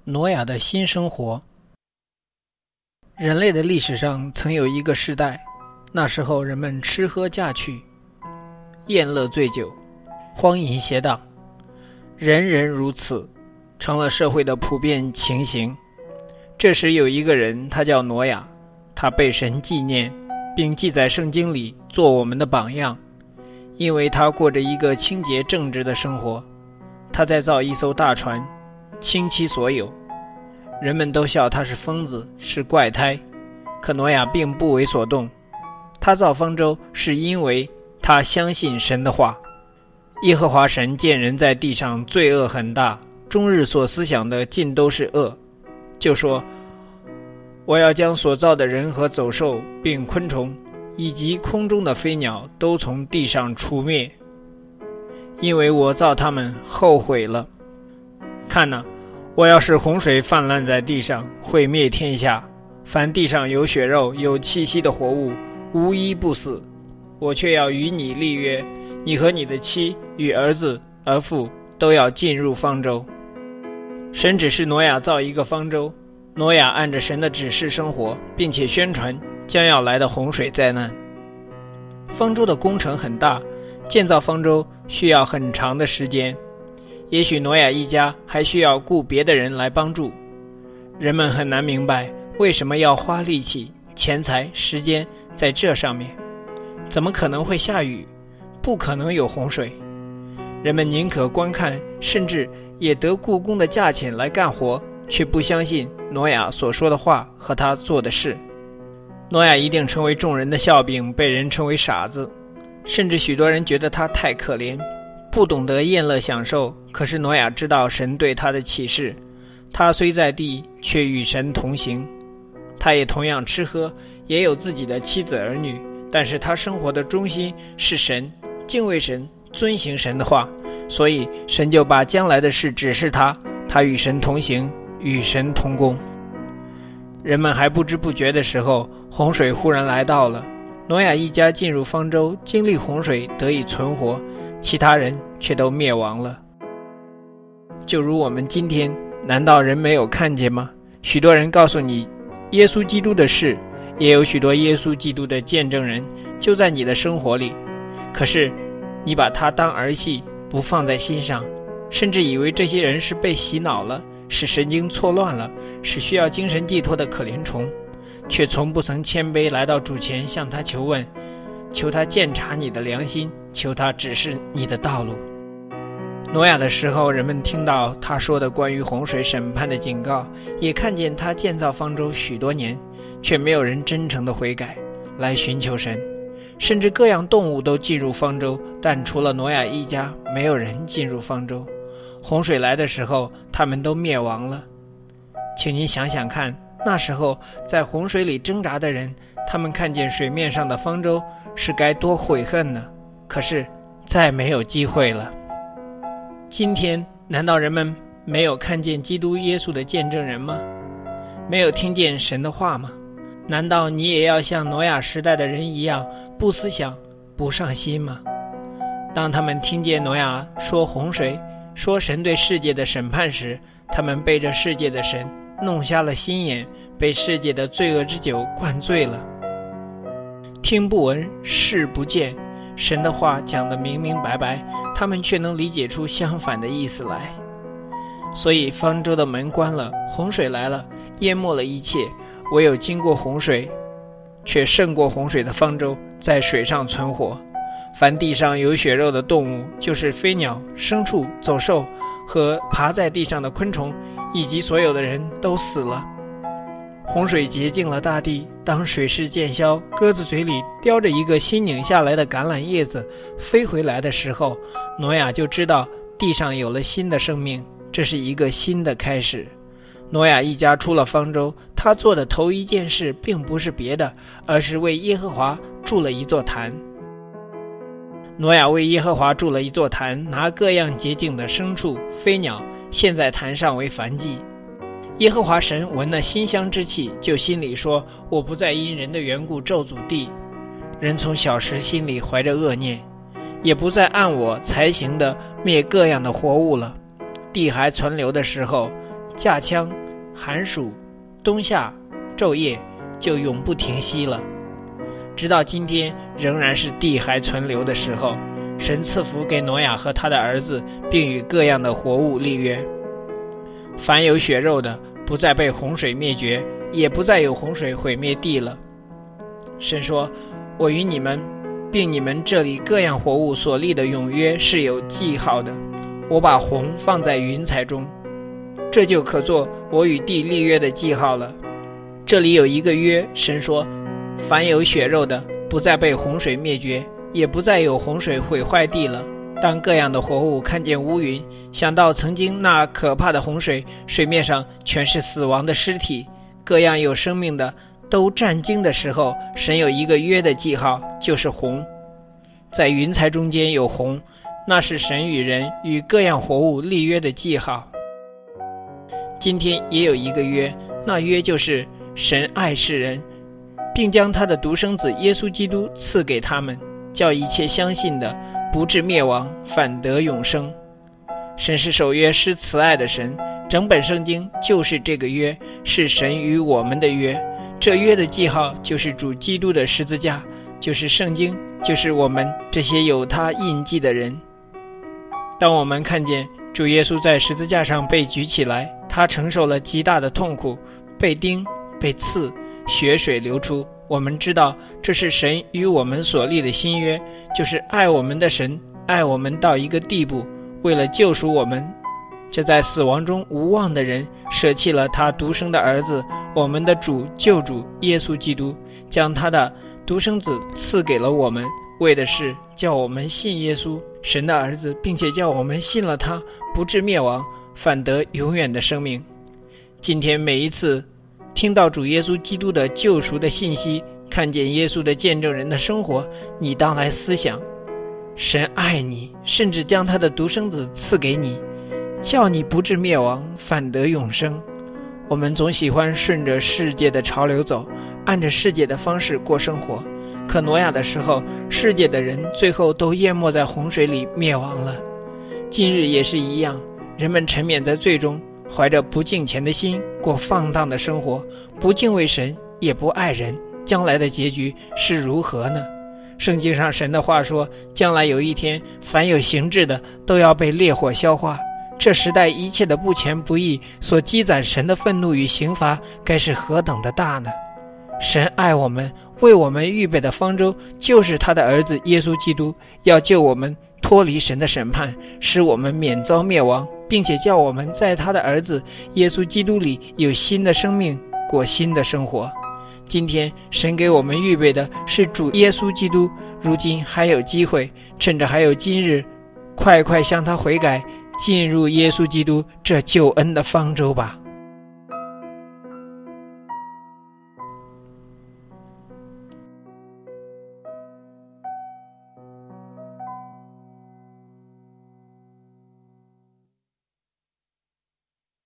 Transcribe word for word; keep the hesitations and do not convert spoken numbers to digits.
挪亚的新生活。人类的历史上曾有一个时代，那时候人们吃喝嫁娶，宴乐醉酒，荒淫邪荡，人人如此，成了社会的普遍情形。这时有一个人，他叫挪亚，他被神纪念，并记在圣经里做我们的榜样，因为他过着一个清洁正直的生活。他在造一艘大船，倾其所有，人们都笑他是疯子，是怪胎。可挪亚并不为所动，他造方舟是因为他相信神的话。耶和华神见人在地上罪恶很大，终日所思想的尽都是恶，就说：我要将所造的人和走兽并昆虫以及空中的飞鸟都从地上除灭，因为我造他们后悔了。看哪，我要使洪水泛滥在地上，毁灭天下，凡地上有血肉有气息的活物，无一不死。我却要与你立约，你和你的妻与儿子儿妇都要进入方舟。神指示挪亚造一个方舟，挪亚按着神的指示生活，并且宣传将要来的洪水灾难。方舟的工程很大，建造方舟需要很长的时间，也许挪亚一家还需要雇别的人来帮助。人们很难明白为什么要花力气、钱财、时间在这上面。怎么可能会下雨？不可能有洪水。人们宁可观看，甚至也得雇工的价钱来干活，却不相信挪亚所说的话和他做的事。挪亚一定成为众人的笑柄，被人称为傻子，甚至许多人觉得他太可怜，不懂得宴乐享受。可是挪亚知道神对他的启示，他虽在地，却与神同行。他也同样吃喝，也有自己的妻子儿女，但是他生活的中心是神，敬畏神，遵行神的话，所以神就把将来的事指示他，他与神同行，与神同工。人们还不知不觉的时候，洪水忽然来到了。挪亚一家进入方舟，经历洪水得以存活，其他人却都灭亡了。就如我们今天，难道人没有看见吗？许多人告诉你耶稣基督的事，也有许多耶稣基督的见证人就在你的生活里，可是你把他当儿戏，不放在心上，甚至以为这些人是被洗脑了，是神经错乱了，是需要精神寄托的可怜虫，却从不曾谦卑来到主前向他求问，求他鉴察你的良心，求他指示你的道路。挪亚的时候，人们听到他说的关于洪水审判的警告，也看见他建造方舟许多年，却没有人真诚的悔改来寻求神。甚至各样动物都进入方舟，但除了挪亚一家，没有人进入方舟。洪水来的时候，他们都灭亡了。请您想想看，那时候在洪水里挣扎的人，他们看见水面上的方舟，是该多悔恨呢？可是再没有机会了。今天难道人们没有看见基督耶稣的见证人吗？没有听见神的话吗？难道你也要像挪亚时代的人一样，不思想，不上心吗？当他们听见挪亚说洪水，说神对世界的审判时，他们被这世界的神弄瞎了心眼，被世界的罪恶之酒灌醉了。听不闻，视不见，神的话讲得明明白白，他们却能理解出相反的意思来。所以方舟的门关了，洪水来了，淹没了一切，唯有经过洪水却胜过洪水的方舟在水上存活。凡地上有血肉的动物，就是飞鸟、牲畜、走兽和爬在地上的昆虫，以及所有的人都死了。洪水洁净了大地，当水势渐消，鸽子嘴里叼着一个新拧下来的橄榄叶子飞回来的时候，挪亚就知道地上有了新的生命，这是一个新的开始。挪亚一家出了方舟，他做的头一件事并不是别的，而是为耶和华筑了一座坛。挪亚为耶和华筑了一座坛，拿各样洁净的牲畜、飞鸟献在坛上为燔祭。耶和华神闻了馨香之气，就心里说：我不再因人的缘故咒诅地，人从小时心里怀着恶念，也不再按我才行的灭各样的活物了。地还存留的时候， 夏枪、寒暑、冬夏、昼夜就永不停息了。直到今天仍然是地还存留的时候，神赐福给挪亚和他的儿子，并与各样的活物立约。凡有血肉的不再被洪水灭绝，也不再有洪水毁灭地了。神说，我与你们并你们这里各样活物所立的永约是有记号的，我把虹放在云彩中，这就可做我与地立约的记号了。这里有一个约，神说，凡有血肉的不再被洪水灭绝，也不再有洪水毁坏地了。当各样的活物看见乌云，想到曾经那可怕的洪水，水面上全是死亡的尸体，各样有生命的都战惊的时候，神有一个约的记号，就是虹。在云彩中间有虹，那是神与人与各样活物立约的记号。今天也有一个约，那约就是神爱世人，并将他的独生子耶稣基督赐给他们，叫一切相信的不至灭亡，反得永生。神是守约施慈爱的神，整本圣经就是这个约，是神与我们的约。这约的记号就是主基督的十字架，就是圣经，就是我们这些有他印记的人。当我们看见主耶稣在十字架上被举起来，他承受了极大的痛苦，被钉、被刺，血水流出，我们知道这是神与我们所立的新约，就是爱我们的神爱我们到一个地步，为了救赎我们，这在死亡中无望的人舍弃了他独生的儿子，我们的主救主耶稣基督，将他的独生子赐给了我们，为的是叫我们信耶稣神的儿子，并且叫我们信了他不至灭亡，反得永远的生命。今天每一次听到主耶稣基督的救赎的信息，看见耶稣的见证人的生活，你当来思想，神爱你，甚至将他的独生子赐给你，叫你不至灭亡，反得永生。我们总喜欢顺着世界的潮流走，按着世界的方式过生活，可挪亚的时候，世界的人最后都淹没在洪水里灭亡了。今日也是一样，人们沉湎在罪中，怀着不敬虔的心过放荡的生活，不敬畏神，也不爱人，将来的结局是如何呢？圣经上神的话说，将来有一天，凡有形质的都要被烈火消化。这时代一切的不虔不义所积攒神的愤怒与刑罚，该是何等的大呢？神爱我们，为我们预备的方舟就是他的儿子耶稣基督，要救我们脱离神的审判，使我们免遭灭亡，并且叫我们在他的儿子耶稣基督里有新的生命，过新的生活。今天神给我们预备的是主耶稣基督，如今还有机会，趁着还有今日，快快向他悔改，进入耶稣基督这救恩的方舟吧。